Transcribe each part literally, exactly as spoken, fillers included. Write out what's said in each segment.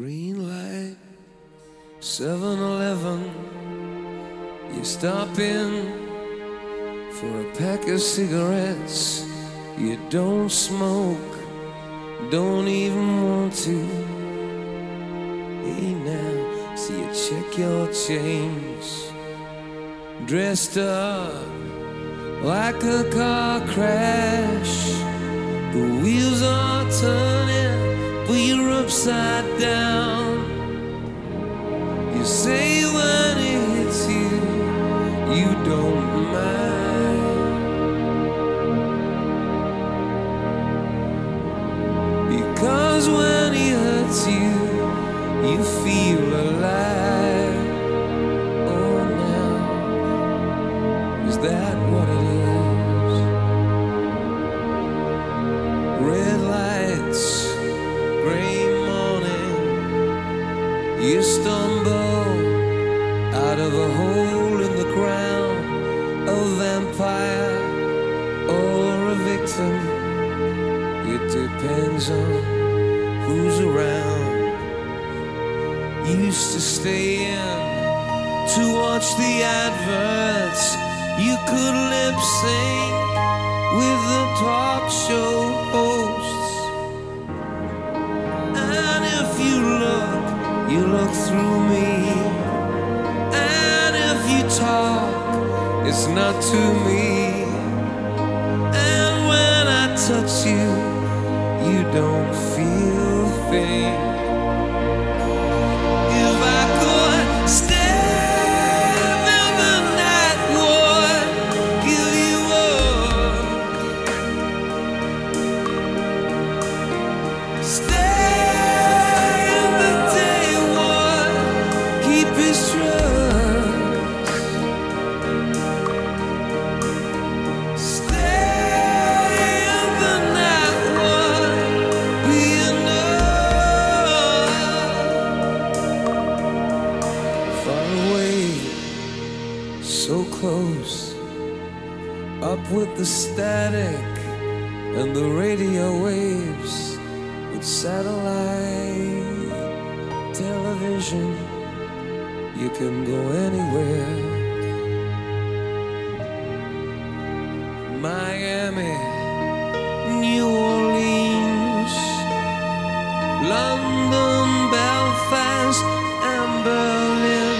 Green light, seven eleven. You stop in for a pack of cigarettes. You don't smoke, don't even want to. Hey now, so you check your change. Dressed up like a car crash. The wheels are turning, but you're upside down. You say when it hits you, you don't mind, because when he hurts you, you feel alive. Oh, now, is that what it is? Red lights, gray morning. You stumble out of a hole in the ground, a vampire or a victim. It depends on who's around. Used to stay in to watch the adverts. You could lip sync with the talk show hosts. And if you look, you look through me. And if you talk, it's not to me. And when I touch you, you don't feel a thing. If I could stand in the night, would give you up. Stay in the day, would keep his trust. Stay in the night, would be enough. Far away, so close, up with the static and the radio waves. With satellite television, you can go anywhere. Miami, New Orleans, London, Belfast, and Berlin.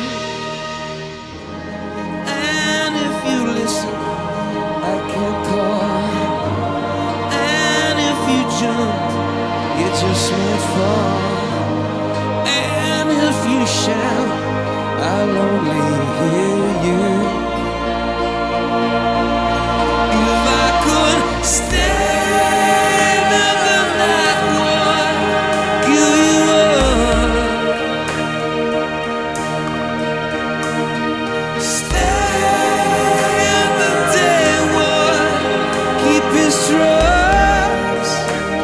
And if you listen, I can't call. And if you jump, you just might fall. And if you shout, I'll only hear you. If I could stand in the night, would give you up. Stay in the day, would keep his trust.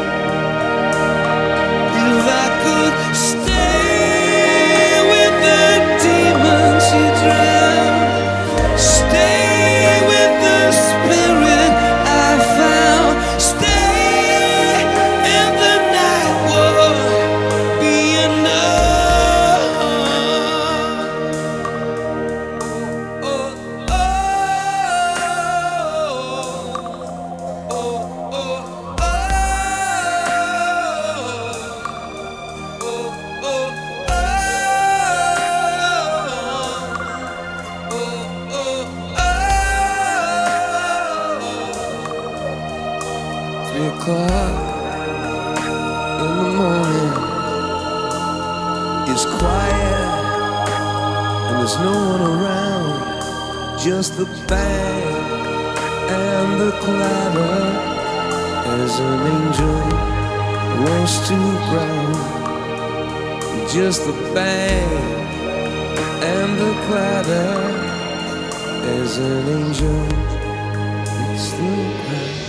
If I could stay with the demons you drown, stay with the spirit I found, stay in the night, would be enough. Oh, oh, oh, oh, oh, oh. Three o'clock in the morning is quiet, and there's no one around, just the bang and the clatter as an angel rolls to the ground. Just the bang and the clatter as an angel hits the ground.